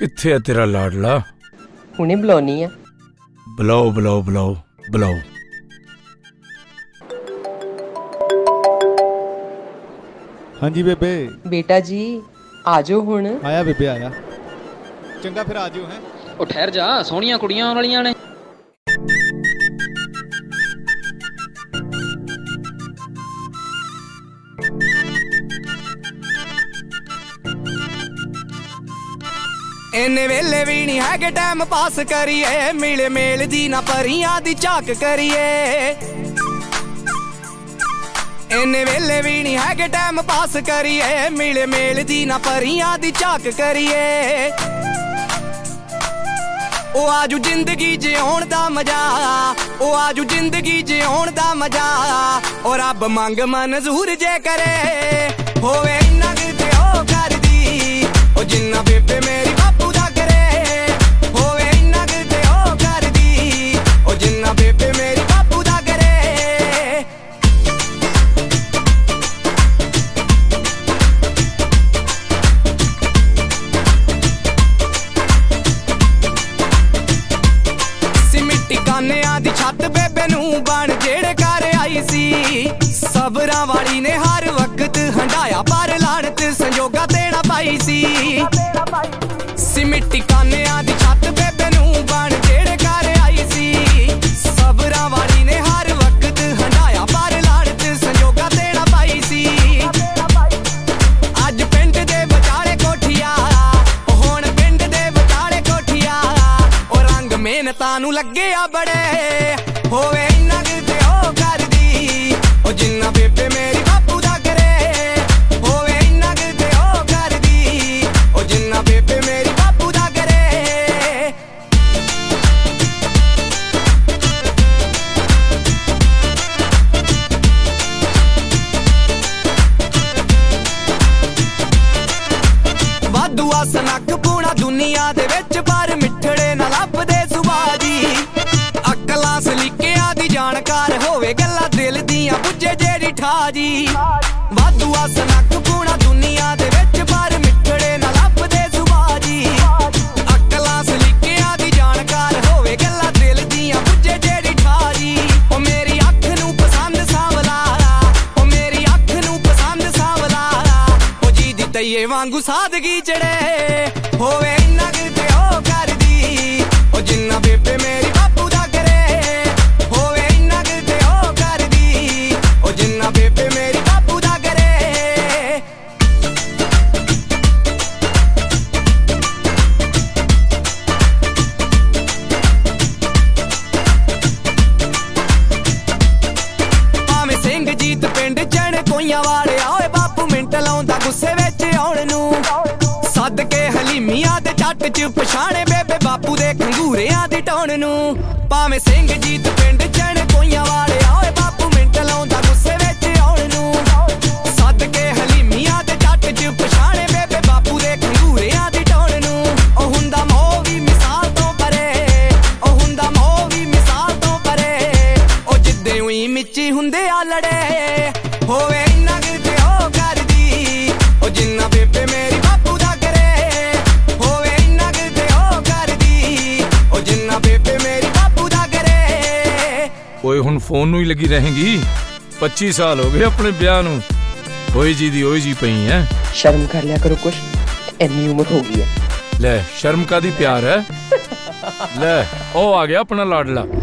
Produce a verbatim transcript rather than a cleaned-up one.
कित्थे है तेरा लाडला? हुणे बुलानी है। बुलाओ बुलाओ बुलाओ बुलाओ। हाँ जी बेबे। बेटा जी आ जाओ हुण। आया बेबे आया। चंगा फिर आ जाओ। हैं ओ ठहर जा, सोहणियां कुड़ियां आउण वालियां ने। इन्ने वेले भी नहीं है टाइम पास करिए, मिले मेल दी ना परियां दी झाक करिए। इन्ने वेले भी नहीं है टाइम पास करिए, मिले मेल दी ना परियां दी झाक करिए। ओ आजू जिंदगी जिउण दा मजा, ओ आजू जिंदगी जिउण दा मजा। ओ रब मंग मंजूर जे करे, होवे इन्ना किते ओ करदी। ओ जिन्ना बेबे मेरी बापू दा करे, होवे इन्ना किते ओ करदी। ओ जिन्ना बेबे मेरी बापू दा करे। कानिया दी छत बेबे नू बन जेड़े घर आई सी। सबरां वाली ने हर वक्त हंडाया पर लानत संजोगा देना पाई सी। सिमिट्टी कानिया दी छत बेबे नू बन जेड़े घर आई सी। सबरां वाली ने हर वक्त हंडाया पर लानत संजोगा देना पाई सी। अज पिंड दे विचाले कोठिया, हुण पिंड दे विचाले कोठिया। ओ रंग मेहनतां नू लगे आ बड़े, होवे इन्ना किते ओ करदी। ओ जिन्ना बेबे मेरी बापू दा करे, होवे इन्ना किते ओ करदी। ओ जिन्ना बेबे मेरी बापू दा करे। वाधू आसन अख पूना दुनिया दे विच, पर मिठड़े ना लभदे सुभाऽ दी। अकलां सलीकियां दी जानकार होवे, गल्लां दिल दियां बुझे जेड़ी ठाजी। वाधू आसन अख पूना दुनिया दे विच, पर मिठड़े ना लभदे सुभाऽ दी। अकलां सलीकियां दी जानकार होवे, गल्लां दिल दियां बुझे जेड़ी ठाजी। ओ मेरी अख नू पसंद सांवला, ओ मेरी अख नू पसंद सांवला। ओ जी दी तईए वांगू सादगी चढ़े, होवे इन्ना किते ओ करदी। ओ जिन्ना बेबे मेरी बापू दा करे, होवे इन्ना किते ओ करदी। ओ जिन्ना बेबे मेरी बापू दा करे। भावें सिंह जीत पिंड चण कोइयां वाले आए, बापू मिंट लाउंदा गुस्से विच आउण नू। सदके हलीमिया दे झट च पछाणे बेबे बापू दे खंगूरियां दी टौण नू। भावें सिंह जीत पिंड चण कोइयां वाले आए, बापू मिंट लाउंदा गुस्से विच आउण नू। सदके हलीमिया दे झट च पछाणे बेबे बापू दे खंगूरियां दी टौण नू। ओ हुंदा मोह भी मिसाल तो परे, ओ हुंदा मोह भी मिसाल तो परे। ओ जिद्दे उई मिच्ची हुंदे आ लड़े, होवे इन्ना किते ओ करदी। ओ जिन्ना बेबे मेरी बापू दा करे, होवे इन्ना किते ओ करदी। ओ जिन्ना बेबे मेरी बापू दा करे। ओए हुण फोन नू ही लगी रहेंगी? पच्ची साल हो गए अपने ब्याह नू, ओए जी दी ओए जी पई है। शर्म कर लिया करो कुछ, इन्नी उम्र हो गई है। ले शर्म का दी प्यार है। ले ओ आ गया अपना लाडला।